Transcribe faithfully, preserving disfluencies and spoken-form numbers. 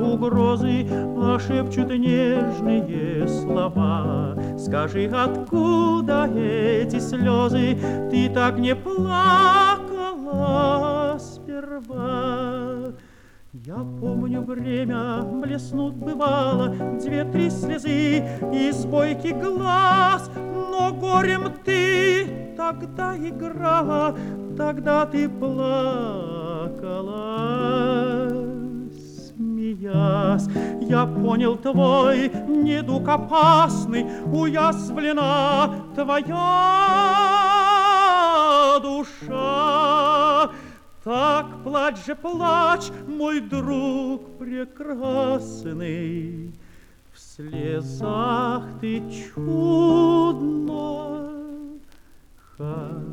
угрозы, а шепчут нежные слова. Скажи, откуда эти слезы? Ты так не плакала сперва. Я помню время, блеснут бывало две-три слезы из бойких глаз, но горем ты тогда играла, тогда ты плакала, смеясь. Я понял твой недуг опасный, уязвлена твоя душа. Так плачь же, плачь, мой друг прекрасный, в слезах ты чудно хороша.